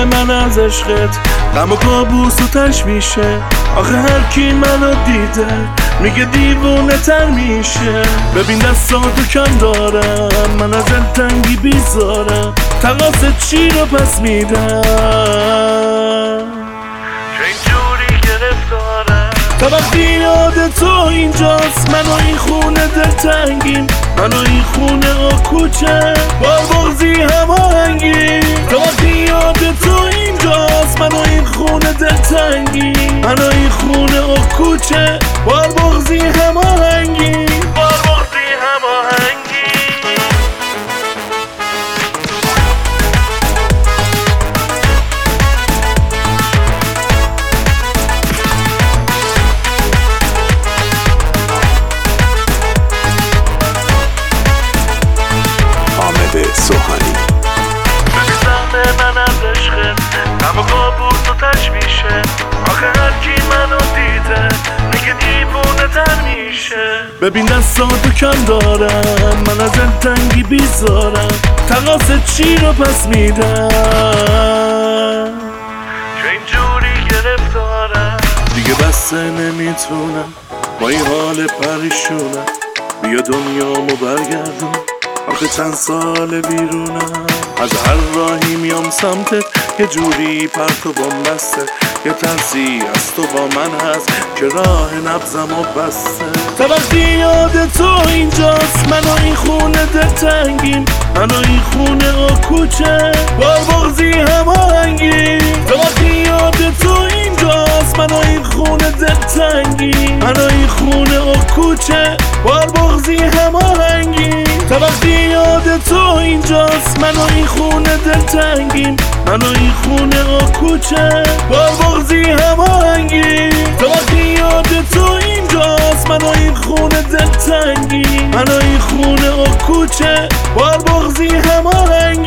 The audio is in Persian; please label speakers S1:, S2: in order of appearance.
S1: من از عشقت، غم و کابوس و تشویشه. آخه هر کی منو دیده میگه دیوونه تر میشه. ببین دستاتو کم دارم، من از دلتنگی بیزارم. تقاص چی رو پس میدم که اینجوری گرفتارم. تا وقتی یاد تو اینجاست، من و این خونه دلتنگیم، من و این خونه و کوچه با بغضی هماهنگیم. تا وقتی یاد تو اینجاست، من و این خونه دلتنگیم، من و این خونه و کوچه با بغضی هماهنگیم، با بغضی هماهنگیم.
S2: سوهانی
S1: بزن من از عشقت، غم و کابوس و تشویشه. آخه هر کی منو دیده میگه دیوونه تر میشه. ببین دستاتو کم دارم، من از دلتنگی بیزارم. تقاص چی رو پس میدم که اینجوری گرفتارم. دیگه بسته نمیتونم با این حال پریشونم. بیا دنیامو برگردون، آخه چند سال بیرونم. از هر راهی میام سمتت، یه جوری پرت و بسته. یه ترسی از تو با من هست که راه نبضم و بسته. تا وقتی یاد تو اینجاست، من و این خونه دلتنگیم، من و این خونه و کوچه با بغضی هماهنگیم. تا وقتی یاد تو اینجاست، من و این خونه دلتنگیم، من و این خونه و کوچه با بغضی هماهنگیم. تا وقتی یاد تو اینجاست، من و این خونه دلتنگیم، من و این خونه و کوچه با بغضی هماهنگیم. تا وقتی یاد تو اینجاست، من و این خونه دلتنگیم، من و این خونه و کوچه با بغضی هماهنگیم.